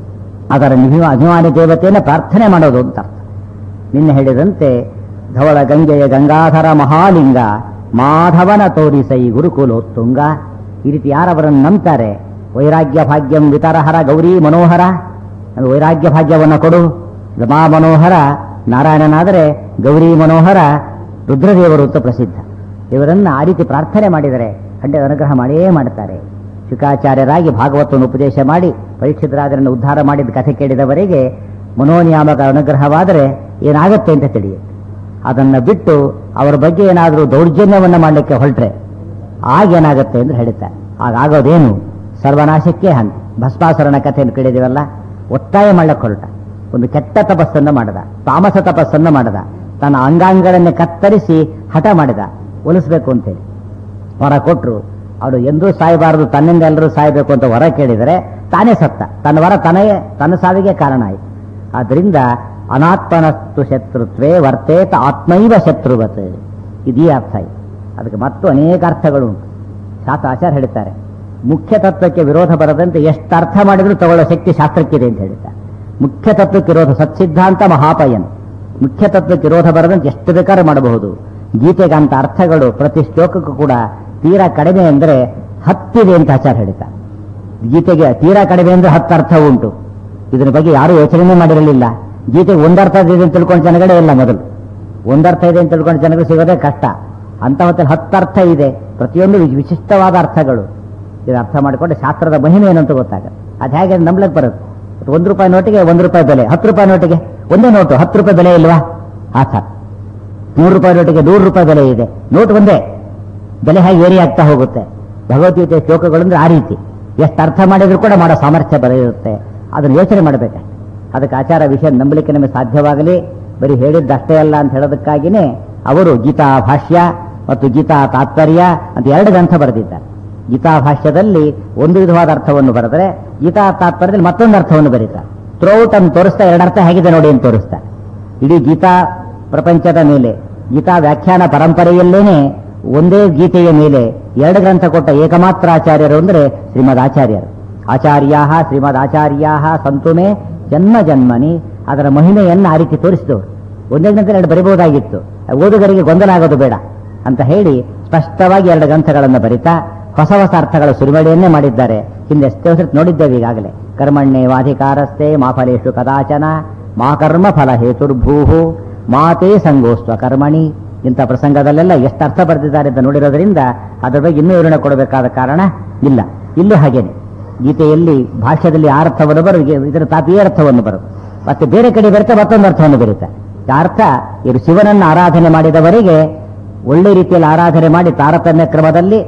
ಅದರ ನಿಭಿಮ ಅಭಿಮಾನಿ ದೇವತೆಯನ್ನು ಪ್ರಾರ್ಥನೆ ಮಾಡೋದು ಅಂತ ಅರ್ಥ. ನಿನ್ನೆ ಹೇಳಿದಂತೆ ಧವಳ ಗಂಗೆಯ ಗಂಗಾಧರ ಮಹಾಲಿಂಗ ಮಾಧವನ ತೋರಿಸೈ ಗುರುಕುಲೋತ್ತುಂಗ. ಈ ರೀತಿ ಯಾರವರನ್ನು ನಂಬ್ತಾರೆ, ವೈರಾಗ್ಯ ಭಾಗ್ಯಂ ವಿತರಹರ ಗೌರಿ ಮನೋಹರ, ವೈರಾಗ್ಯ ಭಾಗ್ಯವನ್ನು ಕೊಡು. ಮಾ ಮನೋಹರ ನಾರಾಯಣನಾದರೆ ಗೌರಿ ಮನೋಹರ ರುದ್ರದೇವರು ಅಂತ ಪ್ರಸಿದ್ಧ. ಇವರನ್ನು ಆ ರೀತಿ ಪ್ರಾರ್ಥನೆ ಮಾಡಿದರೆ ಖಂಡಿತ ಅನುಗ್ರಹ ಮಾಡಿಯೇ ಮಾಡುತ್ತಾರೆ. ಶುಕಾಚಾರ್ಯರಾಗಿ ಭಾಗವತವನ್ನು ಉಪದೇಶ ಮಾಡಿ ಪರೀಕ್ಷಿತರಾಜರನ್ನು ಉದ್ಧಾರ ಮಾಡಿದ ಕಥೆ ಕೇಳಿದವರಿಗೆ ಮನೋನಿಯಾಮಕ ಅನುಗ್ರಹವಾದರೆ ಏನಾಗುತ್ತೆ ಅಂತ ತಿಳಿಯುತ್ತೆ. ಅದನ್ನು ಬಿಟ್ಟು ಅವರ ಬಗ್ಗೆ ಏನಾದರೂ ದೌರ್ಜನ್ಯವನ್ನು ಮಾಡಲಿಕ್ಕೆ ಹೊರಟ್ರೆ ಆಗೇನಾಗುತ್ತೆ ಅಂದ್ರೆ ಹೇಳ್ತಾರೆ. ಆಗಾಗೋದೇನು ಸರ್ವನಾಶಕ್ಕೆ ಹಂತ. ಭಸ್ಮಾಸುರನ ಕಥೆಯನ್ನು ಕೇಳಿದಿವಲ್ಲ, ಒತ್ತಾಯ ಮಾಡಕ್ಕೆ ಹೊರಟ, ಒಂದು ಕೆಟ್ಟ ತಪಸ್ಸನ್ನು ಮಾಡದ, ತಾಮಸ ತಪಸ್ಸನ್ನು ಮಾಡದ, ತನ್ನ ಅಂಗಾಂಗಗಳನ್ನೇ ಕತ್ತರಿಸಿ ಹಠ ಮಾಡಿದ, ಒಲಿಸ್ಬೇಕು ಅಂತೇಳಿ ವರ ಕೊಟ್ಟರು. ಅವಳು ಎಂದೂ ಸಾಯಬಾರದು, ತನ್ನಿಂದ ಎಲ್ಲರೂ ಸಾಯಬೇಕು ಅಂತ ವರ ಕೇಳಿದರೆ ತಾನೇ ಸತ್ತ. ತನ್ನ ವರ ತನೇ ತನ್ನ ಸಾವಿಗೆ ಕಾರಣ ಆಯಿತು. ಆದ್ರಿಂದ ಅನಾತ್ಮನಸ್ತು ಶತ್ರುತ್ವೇ ವರ್ತೇತ ಆತ್ಮೈವ ಶತ್ರುವತ್, ಇದೀ ಅರ್ಥ ಇದೆ. ಅದಕ್ಕೆ ಮತ್ತು ಅನೇಕ ಅರ್ಥಗಳು ಉಂಟು. ಶಾಸ್ತ್ರ ಆಚಾರ್ಯ ಹೇಳ್ತಾರೆ, ಮುಖ್ಯ ತತ್ವಕ್ಕೆ ವಿರೋಧ ಬರದಂತೆ ಎಷ್ಟು ಅರ್ಥ ಮಾಡಿದ್ರೂ ತಗೊಳ್ಳೋ ಶಕ್ತಿ ಶಾಸ್ತ್ರಕ್ಕಿದೆ ಅಂತ ಹೇಳ್ತಾರೆ. ಮುಖ್ಯ ತತ್ವಕ್ಕೆ ವಿರೋಧ ಸತ್ಸಿದ್ಧಾಂತ ಮಹಾಪಯನ್, ಮುಖ್ಯ ತತ್ವಕ್ಕೆ ವಿರೋಧ ಬರದಂತೆ ಎಷ್ಟು ಬೇಕಾದ್ರೂ ಮಾಡಬಹುದು. ಗೀತೆಗಂತ ಅರ್ಥಗಳು ಪ್ರತಿ ಶ್ಲೋಕಕ್ಕೂ ಕೂಡ ತೀರಾ ಕಡಿಮೆ ಅಂದರೆ ಹತ್ತಿದೆ ಅಂತ ಆಚಾರ್ಯ ಹೇಳ್ತಾರೆ. ಗೀತೆಗೆ ತೀರಾ ಕಡಿಮೆ ಅಂದ್ರೆ ಹತ್ತು ಅರ್ಥ ಉಂಟು. ಇದರ ಬಗ್ಗೆ ಯಾರು ಯೋಚನೆ ಮಾಡಿರಲಿಲ್ಲ. ಗೀತೆಗೆ ಒಂದರ್ಥ ಇದೆ ಅಂತ ತಿಳ್ಕೊಂಡು ಜನಗಳೇ ಇಲ್ಲ. ಮೊದಲು ಒಂದರ್ಥ ಇದೆ ಅಂತ ತಿಳ್ಕೊಂಡು ಜನಗಳು ಸಿಗೋದೇ ಕಷ್ಟ. ಅಂತ ಹೊತ್ತಲ್ಲಿ ಹತ್ತು ಅರ್ಥ ಇದೆ, ಪ್ರತಿಯೊಂದು ವಿಶಿಷ್ಟವಾದ ಅರ್ಥಗಳು. ಇದು ಅರ್ಥ ಮಾಡಿಕೊಂಡು ಶಾಸ್ತ್ರದ ಮಹಿಮೆ ಏನಂತ ಗೊತ್ತಾಗುತ್ತೆ. ಅದು ಹೇಗೆ ನಂಬಲಕ್ಕೆ ಬರುತ್ತೆ. ಒಂದು ರೂಪಾಯಿ ನೋಟಿಗೆ ಒಂದು ರೂಪಾಯಿ ಬೆಲೆ, ಹತ್ತು ರೂಪಾಯಿ ನೋಟಿಗೆ ಒಂದೇ ನೋಟು ಹತ್ತು ರೂಪಾಯಿ ಬೆಲೆ ಇಲ್ವಾ? ಆ ಸರ್ ನೂರು ರೂಪಾಯಿ ನೋಟಿಗೆ ನೂರು ರೂಪಾಯಿ ಬೆಲೆ ಇದೆ, ನೋಟ್ ಒಂದೇ, ಬೆಲೆ ಹೇಗೆ ಏರಿ ಆಗ್ತಾ ಹೋಗುತ್ತೆ. ಭಗವದ್ಗೀತೆ ಶ್ಲೋಕಗಳಂದ್ರೆ ಆ ರೀತಿ ಎಷ್ಟು ಅರ್ಥ ಮಾಡಿದ್ರು ಕೂಡ ಮಾಡೋ ಸಾಮರ್ಥ್ಯ ಬರೆಯುತ್ತೆ. ಅದನ್ನು ಯೋಚನೆ ಮಾಡಬೇಕು. ಅದಕ್ಕೆ ಆಚಾರ ವಿಷಯ ನಂಬಲಿಕ್ಕೆ ನಮಗೆ ಸಾಧ್ಯವಾಗಲಿ. ಬರೀ ಹೇಳಿದ್ದಷ್ಟೇ ಅಲ್ಲ ಅಂತ ಹೇಳೋದಕ್ಕಾಗಿಯೇ ಅವರು ಗೀತಾ ಭಾಷ್ಯ ಮತ್ತು ಗೀತಾ ತಾತ್ಪರ್ಯ ಅಂತ ಎರಡು ಗ್ರಂಥ ಬರೆದಿದ್ದಾರೆ. ಗೀತಾ ಭಾಷ್ಯದಲ್ಲಿ ಒಂದು ವಿಧವಾದ ಅರ್ಥವನ್ನು ಬರೆದರೆ ಗೀತಾ ತಾತ್ಪರ್ಯದಲ್ಲಿ ಮತ್ತೊಂದು ಅರ್ಥವನ್ನು ಬರೀತಾರೆ. ಥ್ರೋಟ್ ಅನ್ನು ತೋರಿಸ್ತಾ ಎರಡರ್ಥ ಹೇಗಿದೆ ನೋಡಿ ಅಂತ ತೋರಿಸ್ತಾರೆ. ಇಡೀ ಗೀತಾ ಪ್ರಪಂಚದ ಮೇಲೆ ಗೀತಾ ವ್ಯಾಖ್ಯಾನ ಪರಂಪರೆಯಲ್ಲೇನೆ ಒಂದೇ ಗೀತೆಯ ಮೇಲೆ ಎರಡು ಗ್ರಂಥ ಕೊಟ್ಟ ಏಕಮಾತ್ರ ಆಚಾರ್ಯರು ಅಂದರೆ ಶ್ರೀಮದ್ ಆಚಾರ್ಯರು. ಆಚಾರ್ಯಾ ಶ್ರೀಮದ್ ಆಚಾರ್ಯಾ ಸಂತುಮೆ ಜನ್ಮ ಜನ್ಮನಿ. ಅದರ ಮಹಿಮೆಯನ್ನು ಆ ರೀತಿ ತೋರಿಸಿದವರು. ಒಂದೇ ಗ್ರಂಥ ಎರಡು ಬರೀಬಹುದಾಗಿತ್ತು, ಓದುಗರಿಗೆ ಗೊಂದಲ ಆಗೋದು ಬೇಡ ಅಂತ ಹೇಳಿ ಸ್ಪಷ್ಟವಾಗಿ ಎರಡು ಗ್ರಂಥಗಳನ್ನು ಬರಿತಾ ಹೊಸ ಹೊಸ ಅರ್ಥಗಳ ಸುರಿಮಳೆಯನ್ನೇ ಮಾಡಿದ್ದಾರೆ. ಹಿಂದೆ ಎಷ್ಟೋ ಸರಿ ನೋಡಿದ್ದೇವೆ ಈಗಾಗಲೇ. ಕರ್ಮಣ್ಣೆ ವಾಧಿಕಾರಸ್ಥೆ ಮಾ ಫಲೇಶು ಕದಾಚನ ಮಾ ಕರ್ಮ ಫಲ ಹೇತುರ್ಭೂಹು ಮಾತೇ ಸಂಗೋಸ್ತ್ವ ಕರ್ಮಣಿ. ಇಂಥ ಪ್ರಸಂಗದಲ್ಲೆಲ್ಲ ಎಷ್ಟು ಅರ್ಥ ಬರೆದಿದ್ದಾರೆ ಅಂತ ನೋಡಿರೋದ್ರಿಂದ ಅದರ ಬಗ್ಗೆ ಇನ್ನೂ ವಿವರಣೆ ಕೊಡಬೇಕಾದ ಕಾರಣ ಇಲ್ಲ. ಇಲ್ಲೂ ಹಾಗೇನೆ ಗೀತೆಯಲ್ಲಿ ಭಾಷ್ಯದಲ್ಲಿ ಆ ಅರ್ಥವನ್ನು ಬರು, ಇದರ ತಾಪಿ ಅರ್ಥವನ್ನು ಬರು, ಮತ್ತೆ ಬೇರೆ ಕಡೆ ಬರುತ್ತೆ ಮತ್ತೊಂದು ಅರ್ಥವನ್ನು ಬರುತ್ತೆ. ಆ ಅರ್ಥ ಇವರು ಶಿವನನ್ನು ಆರಾಧನೆ ಮಾಡಿದವರಿಗೆ ಒಳ್ಳೆ ರೀತಿಯಲ್ಲಿ ಆರಾಧನೆ ಮಾಡಿ ತಾರತಮ್ಯ ಕ್ರಮದಲ್ಲಿ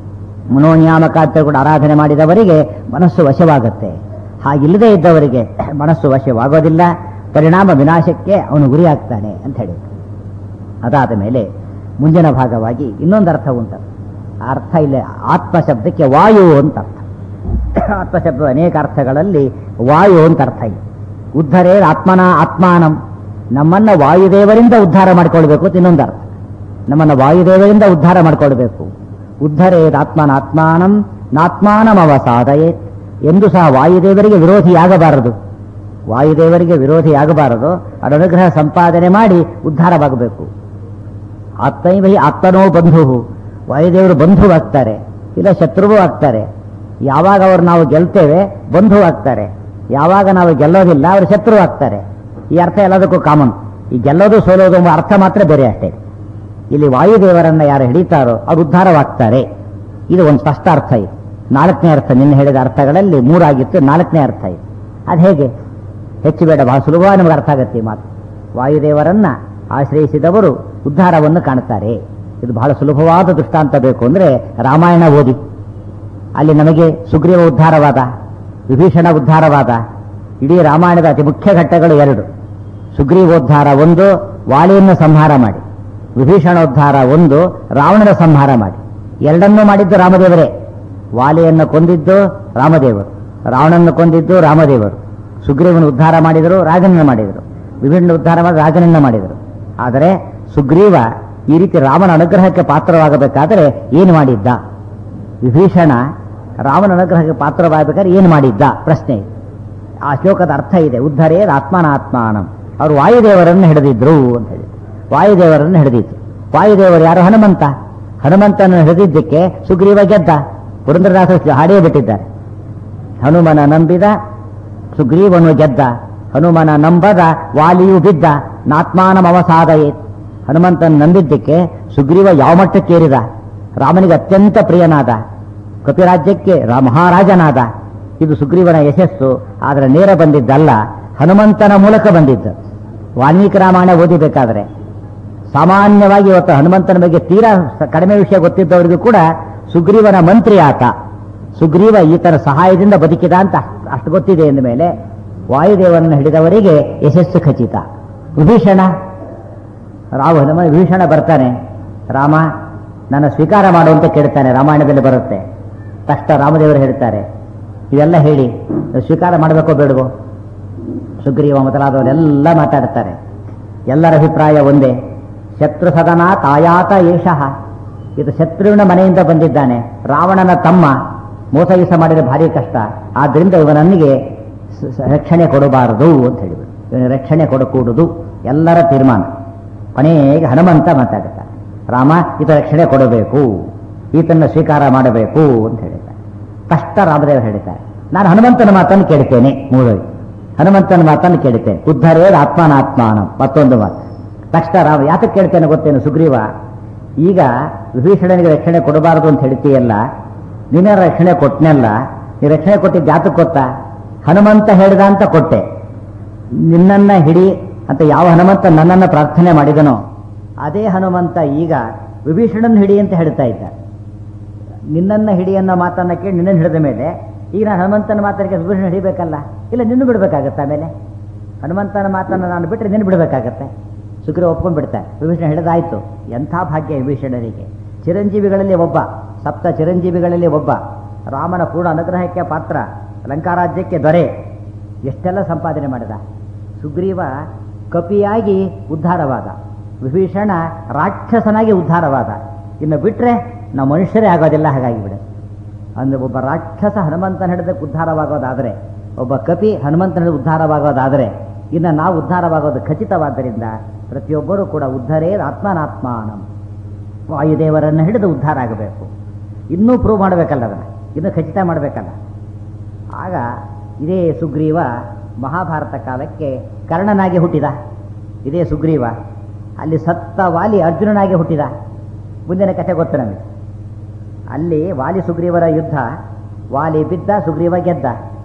ಮನೋನಿಯಾಮಕ ಅಂತ ಕೂಡ ಆರಾಧನೆ ಮಾಡಿದವರಿಗೆ ಮನಸ್ಸು ವಶವಾಗುತ್ತೆ. ಹಾಗಿಲ್ಲದೆ ಇದ್ದವರಿಗೆ ಮನಸ್ಸು ವಶವಾಗೋದಿಲ್ಲ. ಪರಿಣಾಮ ವಿನಾಶಕ್ಕೆ ಅವನು ಗುರಿಯಾಗ್ತಾನೆ ಅಂತ ಹೇಳಿ. ಅದಾದ ಮೇಲೆ ಮುಂದಿನ ಭಾಗವಾಗಿ ಇನ್ನೊಂದು ಅರ್ಥ ಉಂಟು. ಆ ಅರ್ಥ ಇಲ್ಲ, ಆತ್ಮ ಶಬ್ದಕ್ಕೆ ವಾಯು ಅಂತ ಅರ್ಥ. ಆತ್ಮ ಶಬ್ದದ ಅನೇಕ ಅರ್ಥಗಳಲ್ಲಿ ವಾಯು ಅಂತ ಅರ್ಥ ಇದೆ. ಉದ್ಧರೇ ಆತ್ಮನ ಆತ್ಮಾನಂ, ನಮ್ಮನ್ನ ವಾಯುದೇವರಿಂದ ಉದ್ಧಾರ ಮಾಡಿಕೊಳ್ಬೇಕು ಅಂತ ಇನ್ನೊಂದು ಅರ್ಥ. ನಮ್ಮನ್ನ ವಾಯುದೇವರಿಂದ ಉದ್ಧಾರ ಮಾಡಿಕೊಳ್ಬೇಕು. ಉದ್ಧರೇತ್ ಆತ್ಮನ ಆತ್ಮಾನಂ ನಾತ್ಮಾನಂ ಅವಸಾದಯೇತ್. ಎಂದು ಸಹ ವಾಯುದೇವರಿಗೆ ವಿರೋಧಿಯಾಗಬಾರದು. ವಾಯುದೇವರಿಗೆ ವಿರೋಧಿಯಾಗಬಾರದು. ಅದರ ಅನುಗ್ರಹ ಸಂಪಾದನೆ ಮಾಡಿ ಉದ್ಧಾರವಾಗಬೇಕು. ಆತ್ಮೈವ ಆತ್ಮನೋ ಬಂಧು. ವಾಯುದೇವರು ಬಂಧುವಾಗ್ತಾರೆ, ಇಲ್ಲ ಶತ್ರುವೂ ಆಗ್ತಾರೆ. ಯಾವಾಗ ಅವರು ನಾವು ಗೆಲ್ತೇವೆ ಬಂಧು ಆಗ್ತಾರೆ, ಯಾವಾಗ ನಾವು ಗೆಲ್ಲೋದಿಲ್ಲ ಅವರು ಶತ್ರು ಆಗ್ತಾರೆ. ಈ ಅರ್ಥ ಎಲ್ಲದಕ್ಕೂ ಕಾಮನ್. ಈ ಗೆಲ್ಲೋದು ಸೋಲೋದು ಎಂಬ ಅರ್ಥ ಮಾತ್ರ ಬೇರೆ ಅಷ್ಟೇ. ಇಲ್ಲಿ ವಾಯುದೇವರನ್ನ ಯಾರು ಹಿಡಿತಾರೋ ಅವರು ಉದ್ಧಾರವಾಗ್ತಾರೆ. ಇದು ಒಂದು ಸ್ಪಷ್ಟ ಅರ್ಥ ಇದೆ. ನಾಲ್ಕನೇ ಅರ್ಥ ನಿನ್ನೆ ಹೇಳಿದ ಅರ್ಥಗಳಲ್ಲಿ ಮೂರಾಗಿತ್ತು, ನಾಲ್ಕನೇ ಅರ್ಥ ಇದೆ. ಅದು ಹೇಗೆ ಹೆಚ್ಚು ಬೇಡ, ಬಹಳ ಸುಲಭವಾಗಿ ನಮಗೆ ಅರ್ಥ ಆಗತ್ತೆ ಈ ಮಾತು. ವಾಯುದೇವರನ್ನ ಆಶ್ರಯಿಸಿದವರು ಉದ್ಧಾರವನ್ನು ಕಾಣುತ್ತಾರೆ. ಇದು ಬಹಳ ಸುಲಭವಾದ ದೃಷ್ಟಾಂತ ಬೇಕು ಅಂದ್ರೆ ರಾಮಾಯಣ ಓದಿ. ಅಲ್ಲಿ ನಮಗೆ ಸುಗ್ರೀವ ಉದ್ಧಾರವಾದ, ವಿಭೀಷಣ ಉದ್ಧಾರವಾದ. ಇಡೀ ರಾಮಾಯಣದ ಅತಿ ಮುಖ್ಯ ಘಟ್ಟಗಳು ಎರಡು. ಸುಗ್ರೀವೋದ್ಧಾರ ಒಂದು, ವಾಲಿಯನ್ನು ಸಂಹಾರ ಮಾಡಿ. ವಿಭೀಷಣೋದ್ಧಾರ ಒಂದು, ರಾವಣನ ಸಂಹಾರ ಮಾಡಿ. ಎರಡನ್ನೂ ಮಾಡಿದ್ದು ರಾಮದೇವರೇ. ವಾಲಿಯನ್ನು ಕೊಂದಿದ್ದು ರಾಮದೇವರು, ರಾವಣನ್ನು ಕೊಂದಿದ್ದು ರಾಮದೇವರು. ಸುಗ್ರೀವನ ಉದ್ಧಾರ ಮಾಡಿದರು, ರಾಜನನ್ನ ಮಾಡಿದರು. ವಿಭೀಷಣ ಉದ್ಧಾರ ಮಾಡಿ ರಾಜನನ್ನ ಮಾಡಿದರು. ಆದರೆ ಸುಗ್ರೀವ ಈ ರೀತಿ ರಾಮನ ಅನುಗ್ರಹಕ್ಕೆ ಪಾತ್ರವಾಗಬೇಕಾದರೆ ಏನು ಮಾಡಿದ್ದ? ವಿಭೀಷಣ ರಾಮನ ಅನುಗ್ರಹಕ್ಕೆ ಪಾತ್ರವಾಗಬೇಕಾದ್ರೆ ಏನು ಮಾಡಿದ್ದ ಪ್ರಶ್ನೆ. ಆ ಶ್ಲೋಕದ ಅರ್ಥ ಇದೆ, ಉದ್ಧರೇದ್ ಆತ್ಮನಾತ್ಮಾನಂ. ಅವರು ವಾಯುದೇವರನ್ನು ಹಿಡಿದಿದ್ರು ಅಂತ ಹೇಳಿ, ವಾಯುದೇವರನ್ನು ಹಿಡಿದಿತ್ತು. ವಾಯುದೇವರು ಯಾರು? ಹನುಮಂತ. ಹನುಮಂತನ ಹಿಡಿದಿದ್ದಕ್ಕೆ ಸುಗ್ರೀವ ಗೆದ್ದ. ಪುರಂದರದಾಸ ಹಾಡೇ ಬಿಟ್ಟಿದ್ದಾರೆ, ಹನುಮನ ನಂಬಿದ ಸುಗ್ರೀವನು ಗೆದ್ದ, ಹನುಮನ ನಂಬದ ವಾಲಿಯು ಬಿದ್ದ, ನಾತ್ಮಾನಂ ಅವಸಾದಯೇ. ಹನುಮಂತನ ನಂಬಿದ್ದಕ್ಕೆ ಸುಗ್ರೀವ ಯಾವ ಮಟ್ಟಕ್ಕೇರಿದ? ರಾಮನಿಗೆ ಅತ್ಯಂತ ಪ್ರಿಯನಾದ, ಕಪಿರಾಜ್ಯಕ್ಕೆ ಮಹಾರಾಜನಾದ. ಇದು ಸುಗ್ರೀವನ ಯಶಸ್ಸು. ಆದರೆ ನೇರ ಬಂದಿದ್ದಲ್ಲ, ಹನುಮಂತನ ಮೂಲಕ ಬಂದಿದ್ದು. ವಾಲ್ಮೀಕಿ ರಾಮಾಯಣ ಓದಿಬೇಕಾದ್ರೆ ಸಾಮಾನ್ಯವಾಗಿ ಇವತ್ತು ಹನುಮಂತನ ಬಗ್ಗೆ ತೀರಾ ಕಡಿಮೆ ವಿಷಯ ಗೊತ್ತಿದ್ದವರಿಗೂ ಕೂಡ ಸುಗ್ರೀವನ ಮಂತ್ರಿ ಆತ, ಸುಗ್ರೀವ ಈತನ ಸಹಾಯದಿಂದ ಬದುಕಿದ ಅಂತ ಅಷ್ಟು ಗೊತ್ತಿದೆ ಎಂದ ಮೇಲೆ ವಾಯುದೇವರನ್ನು ಹಿಡಿದವರಿಗೆ ಯಶಸ್ಸು ಖಚಿತ. ವಿಭೀಷಣ ರಾಮ ಹನುಮ ವಿಭೀಷಣ ಬರ್ತಾನೆ, ರಾಮ ನನ್ನ ಸ್ವೀಕಾರ ಮಾಡುವಂತ ಕೇಳ್ತಾನೆ. ರಾಮಾಯಣದಲ್ಲಿ ಬರುತ್ತೆ. ತಕ್ಷಣ ರಾಮದೇವರು ಹೇಳ್ತಾರೆ, ಇವೆಲ್ಲ ಹೇಳಿ ಸ್ವೀಕಾರ ಮಾಡಬೇಕೋ ಬೇಡವೋ? ಸುಗ್ರೀವ ಮೊದಲಾದವರೆಲ್ಲ ಮಾತಾಡ್ತಾರೆ. ಎಲ್ಲರ ಅಭಿಪ್ರಾಯ ಒಂದೇ, ಶತ್ರು ಸದನ ತಾಯಾತ ಏಷಃ. ಇದು ಶತ್ರುವಿನ ಮನೆಯಿಂದ ಬಂದಿದ್ದಾನೆ, ರಾವಣನ ತಮ್ಮ, ಮೋಸಗಿಸ ಮಾಡಿದ್ರೆ ಭಾರಿ ಕಷ್ಟ. ಆದ್ರಿಂದ ಇವನನ್ನಿಗೆ ರಕ್ಷಣೆ ಕೊಡಬಾರದು ಅಂತ ಹೇಳಿದ್ರು. ಇವನಿಗೆ ರಕ್ಷಣೆ ಕೊಡಕೂಡುದು ಎಲ್ಲರ ತೀರ್ಮಾನ. ಕೊನೆಗೆ ಹನುಮಂತ ಮಾತಾಡ್ತಾರೆ, ರಾಮ ಈತ ರಕ್ಷಣೆ ಕೊಡಬೇಕು, ಈತನ್ನ ಸ್ವೀಕಾರ ಮಾಡಬೇಕು ಅಂತ ಹೇಳಿದ್ದಾರೆ. ಕಷ್ಟ ರಾಮದೇವರು ಹೇಳಿದ್ದಾರೆ, ನಾನು ಹನುಮಂತನ ಮಾತನ್ನು ಕೇಳ್ತೇನೆ. ಮೂರವಿ ಹನುಮಂತನ ಮಾತನ್ನು ಕೇಳ್ತೇನೆ. ಉದ್ಧರೇದ್ ಆತ್ಮನಾತ್ಮಾನ ಮತ್ತೊಂದು ಮಾತು. ತಕ್ಷಣ ರಾಮ ಯಾತಕ್ಕೆ ಕೇಳ್ತೇನೆ ಗೊತ್ತೇನು? ಸುಗ್ರೀವ, ಈಗ ವಿಭೀಷಣನಿಗೆ ರಕ್ಷಣೆ ಕೊಡಬಾರದು ಅಂತ ಹೇಳ್ತೀಯಲ್ಲ, ನಿನ್ನ ರಕ್ಷಣೆ ಕೊಟ್ಟನೆಲ್ಲ, ನೀ ರಕ್ಷಣೆ ಕೊಟ್ಟಿದ್ದು ಜಾತಕ್ಕೆ ಗೊತ್ತಾ? ಹನುಮಂತ ಹೇಳಿದ ಅಂತ ಕೊಟ್ಟೆ. ನಿನ್ನನ್ನ ಹಿಡಿ ಅಂತ ಯಾವ ಹನುಮಂತ ನನ್ನನ್ನು ಪ್ರಾರ್ಥನೆ ಮಾಡಿದನೋ ಅದೇ ಹನುಮಂತ ಈಗ ವಿಭೀಷಣನ ಹಿಡಿ ಅಂತ ಹೇಳ್ತಾ ಇದ್ದ. ನಿನ್ನನ್ನ ಹಿಡಿ ಅನ್ನೋ ಮಾತನ್ನ ಕೇಳಿ ನಿನ್ನನ್ನು ಹಿಡಿದ ಮೇಲೆ ಈಗ ನಾನು ಹನುಮಂತನ ಮಾತನಿಗೆ ವಿಭೀಷಣ ಹಿಡಿಬೇಕಲ್ಲ, ಇಲ್ಲ ನಿನ್ನ ಬಿಡಬೇಕಾಗತ್ತೆ. ಆಮೇಲೆ ಹನುಮಂತನ ಮಾತನ್ನು ನಾನು ಬಿಟ್ಟರೆ ನಿನ್ನ ಬಿಡಬೇಕಾಗತ್ತೆ. ಸುಗ್ರೀವ ಒಪ್ಕೊಂಡು ಬಿಡ್ತಾರೆ. ವಿಭೀಷಣ ಹಿಡಿದಾಯ್ತು. ಎಂಥ ಭಾಗ್ಯ ವಿಭೀಷಣನಿಗೆ! ಚಿರಂಜೀವಿಗಳಲ್ಲಿ ಒಬ್ಬ, ಸಪ್ತ ಚಿರಂಜೀವಿಗಳಲ್ಲಿ ಒಬ್ಬ, ರಾಮನ ಪೂರ್ಣ ಅನುಗ್ರಹಕ್ಕೆ ಪಾತ್ರ, ಲಂಕಾರಾಜ್ಯಕ್ಕೆ ದೊರೆ, ಎಷ್ಟೆಲ್ಲ ಸಂಪಾದನೆ ಮಾಡಿದ. ಸುಗ್ರೀವ ಕಪಿಯಾಗಿ ಉದ್ಧಾರವಾದ, ವಿಭೀಷಣ ರಾಕ್ಷಸನಾಗಿ ಉದ್ಧಾರವಾದ. ಇನ್ನು ಬಿಟ್ರೆ ನಾವು ಮನುಷ್ಯರೇ ಆಗೋದಿಲ್ಲ. ಹಾಗಾಗಿ ಬಿಡ ಅಂದ್ರೆ ಒಬ್ಬ ರಾಕ್ಷಸ ಹನುಮಂತನ ಹಿಡಿದಕ್ಕೆ ಉದ್ಧಾರವಾಗೋದಾದರೆ, ಒಬ್ಬ ಕಪಿ ಹನುಮಂತನ ಹಿಡಿದು ಉದ್ಧಾರವಾಗೋದಾದರೆ, ಇನ್ನು ನಾವು ಉದ್ಧಾರವಾಗೋದು ಖಚಿತವಾದ್ದರಿಂದ ಪ್ರತಿಯೊಬ್ಬರೂ ಕೂಡ ಉದ್ಧರೇದ್ ಆತ್ಮನಾತ್ಮಾನಂ, ವಾಯುದೇವರನ್ನು ಹಿಡಿದು ಉದ್ಧಾರ ಆಗಬೇಕು. ಇನ್ನೂ ಪ್ರೂವ್ ಮಾಡಬೇಕಲ್ಲ, ಅದನ್ನು ಇನ್ನೂ ಖಚಿತ ಮಾಡಬೇಕಲ್ಲ. ಆಗ ಇದೇ ಸುಗ್ರೀವ ಮಹಾಭಾರತ ಕಾಲಕ್ಕೆ ಕರ್ಣನಾಗಿ ಹುಟ್ಟಿದ. ಇದೇ ಸುಗ್ರೀವ ಅಲ್ಲಿ ಸತ್ತ ವಾಲಿ ಅರ್ಜುನನಾಗಿ ಹುಟ್ಟಿದ. ಮುಂದಿನ ಕಥೆ ಗೊತ್ತು ನಮಗೆ. ಅಲ್ಲಿ ವಾಲಿ ಸುಗ್ರೀವರ ಯುದ್ಧ, ವಾಲಿ ಬಿದ್ದ, ಸುಗ್ರೀವ ಗೆದ್ದ.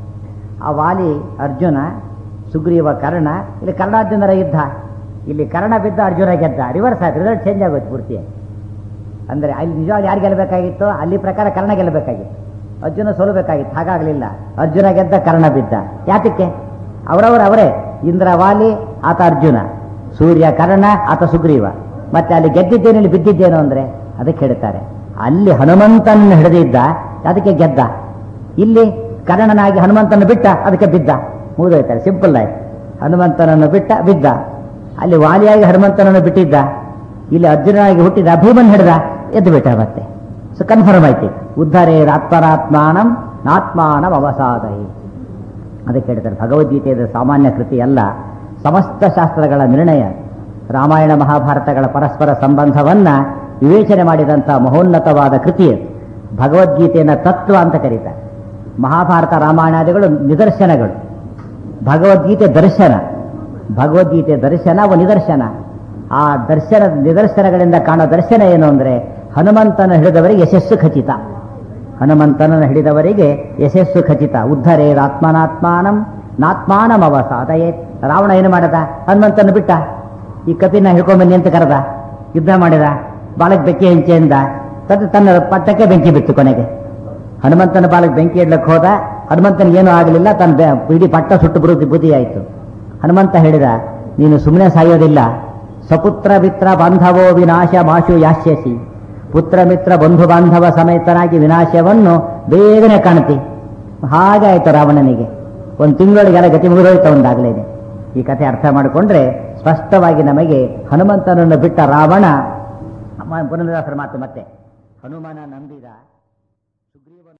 ಆ ವಾಲಿ ಅರ್ಜುನ, ಸುಗ್ರೀವ ಕರ್ಣ. ಇಲ್ಲಿ ಕರ್ಣಾರ್ಜುನರ ಯುದ್ಧ, ಇಲ್ಲಿ ಕರ್ಣ ಬಿದ್ದ, ಅರ್ಜುನ ಗೆದ್ದ. ರಿವರ್ಸ್ ಆಯ್ತು, ರಿಸಲ್ಟ್ ಚೇಂಜ್ ಆಗೋಯ್ತು ಪೂರ್ತಿ. ಅಂದರೆ ಅಲ್ಲಿ ನಿಜವಾಗಿ ಯಾರು ಗೆಲ್ಲಬೇಕಾಗಿತ್ತು? ಅಲ್ಲಿ ಪ್ರಕಾರ ಕರ್ಣ ಗೆಲ್ಲಬೇಕಾಗಿತ್ತು, ಅರ್ಜುನ ಸೋಲಬೇಕಾಗಿತ್ತು. ಹಾಗಾಗಲಿಲ್ಲ, ಅರ್ಜುನ ಗೆದ್ದ, ಕರ್ಣ ಬಿದ್ದ. ಯಾತಕ್ಕೆ? ಅವರವರು ಅವರೇ, ಇಂದ್ರ ವಾಲಿ, ಆತ ಅರ್ಜುನ, ಸೂರ್ಯ ಕರ್ಣ, ಆತ ಸುಗ್ರೀವ. ಮತ್ತೆ ಅಲ್ಲಿ ಗೆದ್ದಿದ್ದೇನು, ಇಲ್ಲಿ ಬಿದ್ದಿದ್ದೇನು ಅಂದರೆ ಅದಕ್ಕೆ ಹೇಳ್ತಾರೆ, ಅಲ್ಲಿ ಹನುಮಂತನ ಹಿಡಿದಿದ್ದ, ಅದಕ್ಕೆ ಗೆದ್ದ. ಇಲ್ಲಿ ಕರ್ಣನಾಗಿ ಹನುಮಂತನ ಬಿಟ್ಟ, ಅದಕ್ಕೆ ಬಿದ್ದ. ಮುಗಿದೋಯ್ತಾರೆ, ಸಿಂಪಲ್ ಆಯ್ತು. ಹನುಮಂತನನ್ನು ಬಿಟ್ಟ, ಬಿದ್ದ. ಅಲ್ಲಿ ವಾಲಿಯಾಗಿ ಹನುಮಂತನನ್ನು ಬಿಟ್ಟಿದ್ದ, ಇಲ್ಲಿ ಅರ್ಜುನನಾಗಿ ಹುಟ್ಟಿದ, ಭೀಮನ್ ಹಿಡಿದ, ಎದ್ದು ಬಿಟ್ಟ. ಮತ್ತೆ ಸೊ ಕನ್ಫರ್ಮ್ ಆಯ್ತು, ಉದ್ಧರೇದ್ ಆತ್ಮನಾತ್ಮಾನಂ ನಾತ್ಮಾನಂ ಅವಸಾದೈ. ಅದಕ್ಕೆ ಹೇಳ್ತಾರೆ, ಭಗವದ್ಗೀತೆಯ ಸಾಮಾನ್ಯ ಕೃತಿ ಅಲ್ಲ, ಸಮಸ್ತ ಶಾಸ್ತ್ರಗಳ ನಿರ್ಣಯ. ರಾಮಾಯಣ ಮಹಾಭಾರತಗಳ ಪರಸ್ಪರ ಸಂಬಂಧವನ್ನ ವಿವೇಚನೆ ಮಾಡಿದಂಥ ಮಹೋನ್ನತವಾದ ಕೃತಿ ಭಗವದ್ಗೀತೆಯನ್ನು ತತ್ವ ಅಂತ ಕರೀತಾರೆ. ಮಹಾಭಾರತ ರಾಮಾಯಣಾದಿಗಳು ನಿದರ್ಶನಗಳು, ಭಗವದ್ಗೀತೆ ದರ್ಶನ. ಭಗವದ್ಗೀತೆ ದರ್ಶನ ಅವ ನಿದರ್ಶನ. ಆ ದರ್ಶನ ನಿದರ್ಶನಗಳಿಂದ ಕಾಣೋ ದರ್ಶನ ಏನು ಅಂದರೆ ಹನುಮಂತನ ಹಿಡಿದವರಿಗೆ ಯಶಸ್ಸು ಖಚಿತ. ಹನುಮಂತನನ್ನು ಹಿಡಿದವರಿಗೆ ಯಶಸ್ಸು ಖಚಿತ. ಉದ್ಧರೇದ್ ಆತ್ಮನಾತ್ಮಾನಂ ನಾತ್ಮಾನಂ ಅವಸಾದಯೇ. ರಾವಣ ಏನು ಮಾಡದ? ಹನುಮಂತನ ಬಿಟ್ಟ. ಈ ಕಪಿನ ಹಿಡ್ಕೊಂಡ್ಬನ್ನಿ ಅಂತ ಕರೆದ, ಯುದ್ಧ ಮಾಡಿದ, ಬಾಲಕ್ ಬೆಂಕಿ ಹೆಂಚೆಯಿಂದ ತನ್ನ ತನ್ನ ಪಟ್ಟಕ್ಕೆ ಬೆಂಕಿ ಬಿತ್ತು. ಕೊನೆಗೆ ಹನುಮಂತನ ಬಾಲಕ್ ಬೆಂಕಿ ಇಡ್ಲಕ್ಕೆ ಹೋದ, ಹನುಮಂತನಿಗೇನೂ ಆಗಲಿಲ್ಲ, ತನ್ನ ಇಡೀ ಪಟ್ಟ ಸುಟ್ಟು ಬುರುದಿ ಬುದ್ಧಿ ಆಯಿತು. ಹನುಮಂತ ಹೇಳಿದ, ನೀನು ಸುಮ್ಮನೆ ಸಾಯೋದಿಲ್ಲ, ಸಪುತ್ರ ಮಿತ್ರ ಬಾಂಧವೋ ವಿನಾಶ ಮಾಶು ಯಾಸ್ಯಸಿ. ಪುತ್ರ ಮಿತ್ರ ಬಂಧು ಬಾಂಧವ ಸಮೇತನಾಗಿ ವಿನಾಶವನ್ನು ಬೇಗನೆ ಕಾಣ್ತಿ. ಹಾಗೆ ಆಯ್ತು ರಾವಣನಿಗೆ. ಒಂದು ತಿಂಗಳೊಳಗೆಲ್ಲ ಗತಿ ಮುಗಿದೋಯ್ತು ಒಂದಾಗಲೇನೆ. ಈ ಕಥೆ ಅರ್ಥ ಮಾಡಿಕೊಂಡ್ರೆ ಸ್ಪಷ್ಟವಾಗಿ ನಮಗೆ ಹನುಮಂತನನ್ನು ಬಿಟ್ಟ ರಾವಣ, ಪುರಂದರದಾಸರ ಮಾತು ಮತ್ತೆ, ಹನುಮನ ನಂಬಿದ ಸುಗ್ರೀವನು